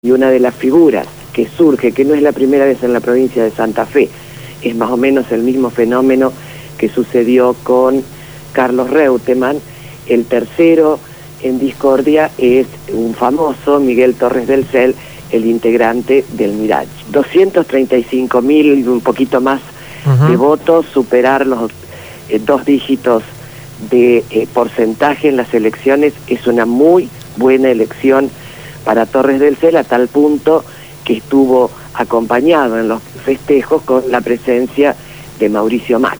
Y una de las figuras que surge, que no es la primera vez en la provincia de Santa Fe, es más o menos el mismo fenómeno que sucedió con Carlos Reutemann. El tercero en discordia es un famoso, Miguel Torres del Cel, el integrante del Mirage. 235.000 y un poquito más de votos, superar los 2 dígitos de porcentaje en las elecciones es una muy buena elección para Torres del Cel, a tal punto que estuvo acompañado en los festejos con la presencia de Mauricio Macri.